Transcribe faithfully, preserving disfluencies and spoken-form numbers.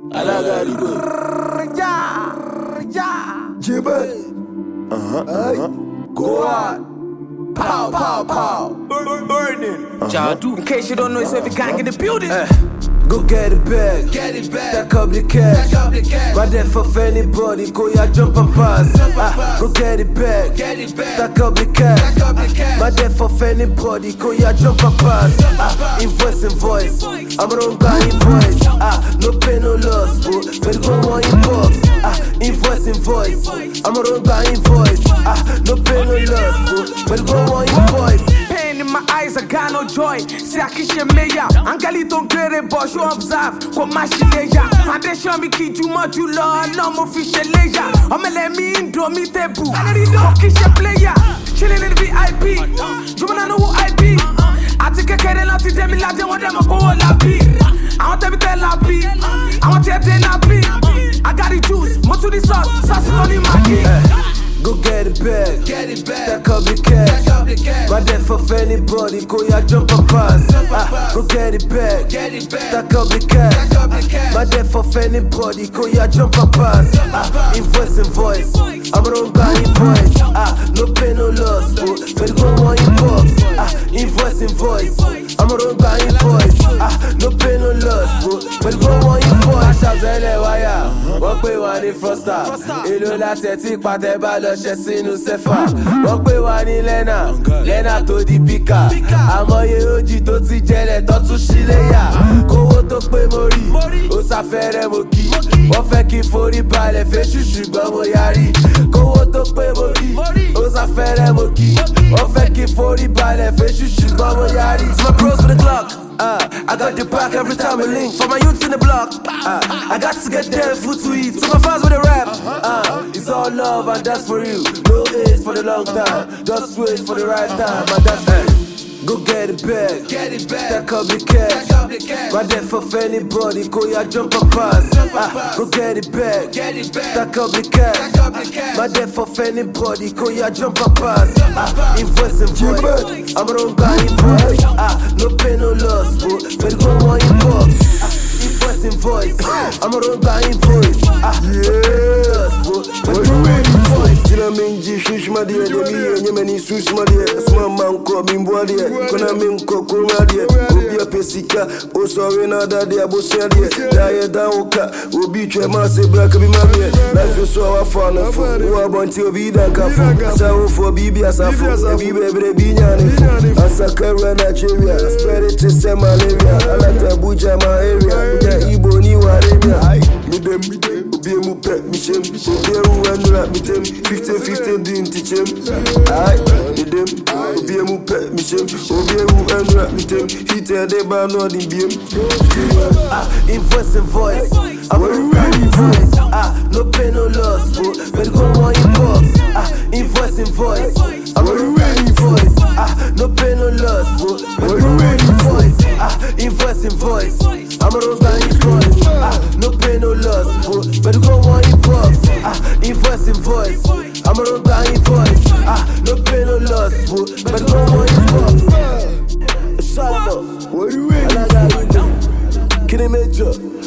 Alagarigo. Yeah, yeah. Jibber. Uh-huh, uh-huh. Go on. Pow, pow, pow. Burning. Uh-huh. In case you don't know, it's every gang in the building. Uh, go get it back. Get it back. Stack up the cash. Stack up the cash. My death for anybody. Go ya jump and pass. Jump and Uh, pass. go get it back. Get it back. Stack up the cash. Stack up the cash. My death for anybody. Go ya jump and pass. Uh, invoice, invoice. I'm wrong by invoice. Uh, no pain, no loss. Bro. But go on inbox. Uh, invoice, invoice. I'm wrong by invoice. Uh, no pain, no loss. Bro. But go on invoice. Pain in my eyes, I got no joy. See, I kiss your mayor. Angali don't get it, but you observe. Come my shileya. Foundation me kid you much you love. No more fish and leisure. I'm a let me in, do me tebu. Fuck kiss your player. Chilling in the V I P. You wanna know who I be? I take a care of nothing, tell me like they want them a go all I be. I want them to tell I be. I want to tell I be. I got the juice, more to the sauce. Sauce is on in my key. Go get it back. Get it back. Stack up the cash. Stack up the cash. My death for anybody. Go ya jump and pass. Ah, go get it back. Get it back. Stack up the cash. Stack up the cash. My death for anybody. Go ya jump and pass. Ah, invoice, invoice. I'm wrong by invoice. Ah, no pain, no loss. Bro. But go on inbox. Ah, invoice, invoice. I'm wrong by invoice. Ah, no pain, no loss. Bro. But go on invoice. Shabzele wire. Wọ́n pè wá ní Froster. Èlò láti ẹ̀ tí pàtẹ́ bá lọ ṣe sínú sẹ́fà. Wọ́n pè wá ní Lena. Lena tó di píkà. Àmọye ojì tó ti jẹlẹ̀ tó tún ṣíléyà. Kówó tó pé mo rí. Ó sáfẹ́rẹ́ mo kí. Wọ́n fẹ́ kí n forí balẹ̀ fẹ́ṣù ṣùgbọ́n mo yarí. Kówó tó pé mo rí. Ó sáfẹ́rẹ́ mo kí. Wọ́n fẹ́ kí n forí balẹ̀ fẹ́ṣù ṣùgbọ́n mo yarí. It's my bros with the Glock. Uh, I got the back every time we link. For my youths in the block, uh, I got to get them food to eat. So my fans with the rap, uh, it's all love and that's for you. No age for the long time, just wait for the right time and that's it. Go get it back. Get it back. Stack up the cash. Stack up the cash. My death for anybody. Go ya jump and pass. Ah, go get it back. Get it back. Stack up the cash. Stack up the cash. My death for anybody. Go ya jump and pass. Ah, invoice, invoice. I'm wrong by invoice. Ah, no pain, no loss. Bro. But go on inbox. Ah, invoice, invoice. I'm wrong by invoice. Ah, yes, bro. But go on invoice. Jina minji shishma diye demi nye meni susma diye Sma manko mimbwa diye Kona minko kuma diye Obi pesika Osawe na dadi abosia diye Daye da oka Obi chwe mase braka bima diye Life is so wafana fo Uwa bonti obi danka fo Asa ufo bibi asafo Ebi bebre binyane fo Asa karwa na cheria Spread it to say malaria Alata buja ma area Buja ibo ni waremia Midem Obi emu pe michem Obi emu wenura mitem Fifty fifty din tichem Aye, midem Obi emu pe michem Obi emu wenura mitem Hite de ba no di biem Ah, invoice, invoice. I'm wrong invoice. Ah, no pain, no loss. Bro. But go on inbox. Ah, invoice, invoice. I'm wrong invoice. Ah, no pain, no loss. Bro. But go on invoice. Ah, invoice, invoice. I'm wrong invoice. Ah, no pain, no loss. Bro. But go on inbox. Ah, invoice, invoice. I'm wrong invoice. Ah, no pain, no loss. Bro. But go on inbox. Shut up. What are you waiting for? Can I make you?